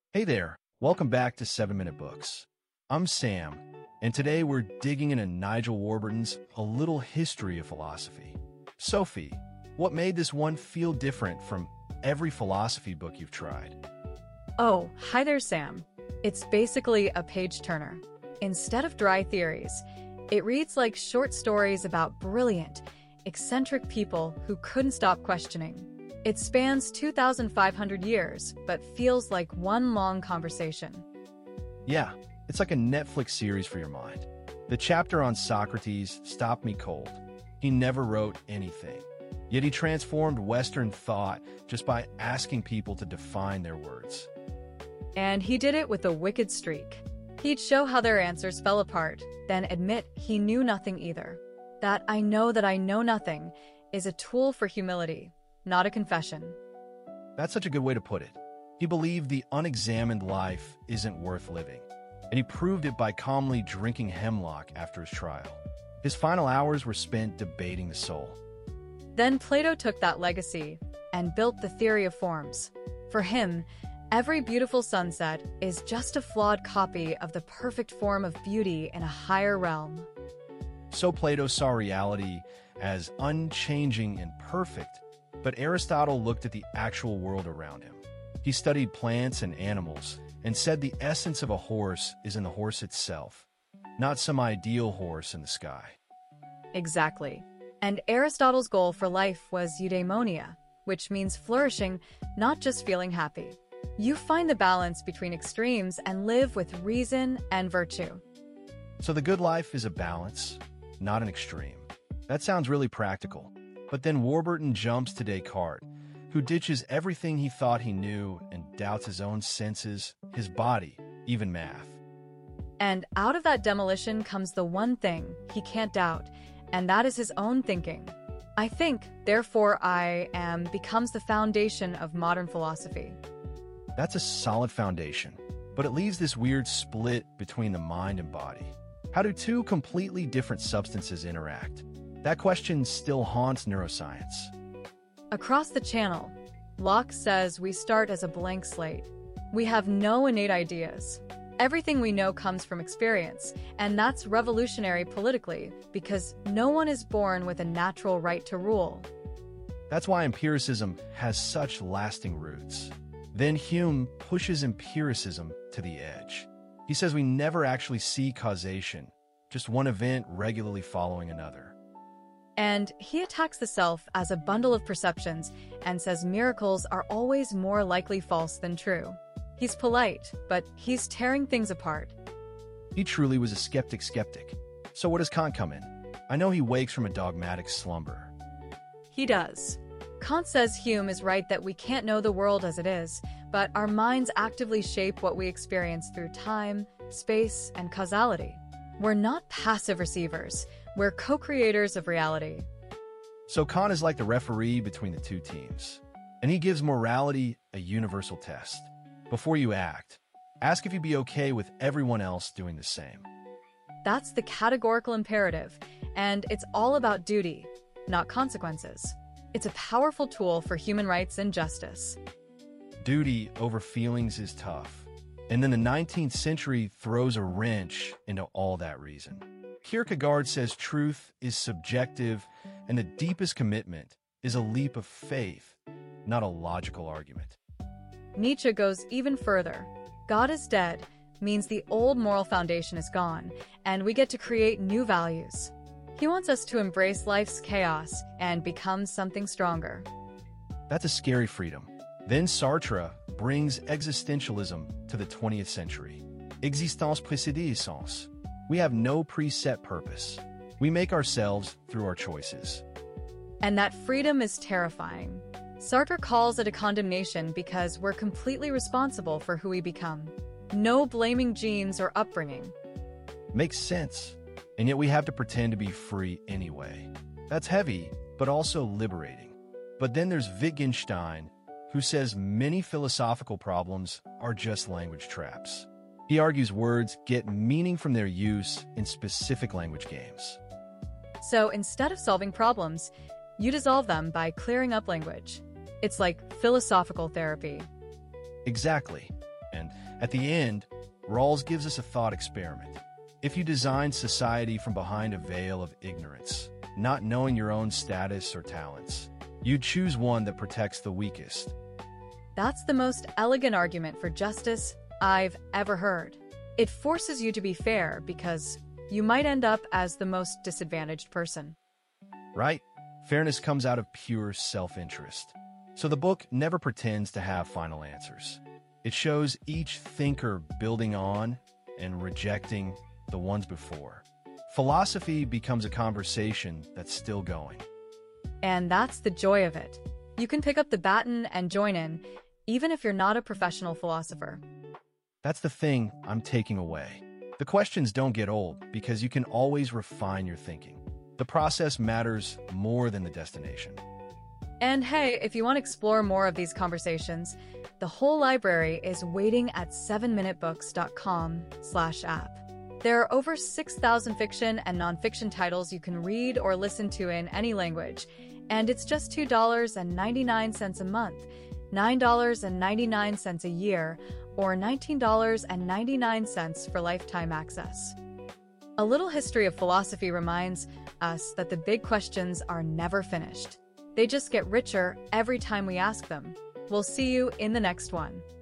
Hey there, welcome back to 7 Minute Books. I'm Sam, and today we're digging into Nigel Warburton's A Little History of Philosophy. Sophie, what made this one feel different from every philosophy book you've tried? Oh, hi there, Sam. It's basically a page-turner. Instead of dry theories, it reads like short stories about brilliant, eccentric people who couldn't stop questioning. It spans 2,500 years, but feels like one long conversation. Yeah, it's like a Netflix series for your mind. The chapter on Socrates stopped me cold. He never wrote anything. Yet he transformed Western thought just by asking people to define their words. And he did it with a wicked streak. He'd show how their answers fell apart, then admit he knew nothing either. That I know nothing is a tool for humility, not a confession. That's such a good way to put it. He believed the unexamined life isn't worth living, and he proved it by calmly drinking hemlock after his trial. His final hours were spent debating the soul. Then Plato took that legacy and built the theory of forms. For him, every beautiful sunset is just a flawed copy of the perfect form of beauty in a higher realm. So Plato saw reality as unchanging and perfect, but Aristotle looked at the actual world around him. He studied plants and animals and said the essence of a horse is in the horse itself, not some ideal horse in the sky. Exactly. And Aristotle's goal for life was eudaimonia, which means flourishing, not just feeling happy. You find the balance between extremes and live with reason and virtue. So the good life is a balance, not an extreme. That sounds really practical. But then Warburton jumps to Descartes, who ditches everything he thought he knew and doubts his own senses, his body, even math. And out of that demolition comes the one thing he can't doubt, and that is his own thinking. I think, therefore I am becomes the foundation of modern philosophy. That's a solid foundation, but it leaves this weird split between the mind and body. How do two completely different substances interact? That question still haunts neuroscience. Across the channel, Locke says we start as a blank slate. We have no innate ideas. Everything we know comes from experience, and that's revolutionary politically because no one is born with a natural right to rule. That's why empiricism has such lasting roots. Then Hume pushes empiricism to the edge. He says we never actually see causation, just one event regularly following another. And he attacks the self as a bundle of perceptions and says miracles are always more likely false than true. He's polite, but he's tearing things apart. He truly was a skeptic. So what does Kant come in? I know he wakes from a dogmatic slumber. He does. Kant says Hume is right that we can't know the world as it is, but our minds actively shape what we experience through time, space, and causality. We're not passive receivers. We're co-creators of reality. So Kant is like the referee between the two teams, and he gives morality a universal test. Before you act, ask if you'd be okay with everyone else doing the same. That's the categorical imperative, and it's all about duty, not consequences. It's a powerful tool for human rights and justice. Duty over feelings is tough. And then the 19th century throws a wrench into all that reason. Kierkegaard says truth is subjective, and the deepest commitment is a leap of faith, not a logical argument. Nietzsche goes even further. God is dead means the old moral foundation is gone, and we get to create new values. He wants us to embrace life's chaos and become something stronger. That's a scary freedom. Then Sartre brings existentialism to the 20th century. Existence précède essence. We have no preset purpose. We make ourselves through our choices. And that freedom is terrifying. Sartre calls it a condemnation because we're completely responsible for who we become. No blaming genes or upbringing. Makes sense. And yet we have to pretend to be free anyway. That's heavy, but also liberating. But then there's Wittgenstein, who says many philosophical problems are just language traps. He argues words get meaning from their use in specific language games. So instead of solving problems, you dissolve them by clearing up language. It's like philosophical therapy. Exactly. And at the end, Rawls gives us a thought experiment. If you design society from behind a veil of ignorance, not knowing your own status or talents, you'd choose one that protects the weakest. That's the most elegant argument for justice I've ever heard. It forces you to be fair because you might end up as the most disadvantaged person. Right? Fairness comes out of pure self-interest. So the book never pretends to have final answers. It shows each thinker building on and rejecting the ones before. Philosophy becomes a conversation that's still going. And that's the joy of it. You can pick up the baton and join in, even if you're not a professional philosopher. That's the thing I'm taking away. The questions don't get old because you can always refine your thinking. The process matters more than the destination. And hey, if you want to explore more of these conversations, the whole library is waiting at 7minutebooks.com/app. There are over 6,000 fiction and nonfiction titles you can read or listen to in any language, and it's just $2.99 a month, $9.99 a year, or $19.99 for lifetime access. A little history of philosophy reminds us that the big questions are never finished. They just get richer every time we ask them. We'll see you in the next one.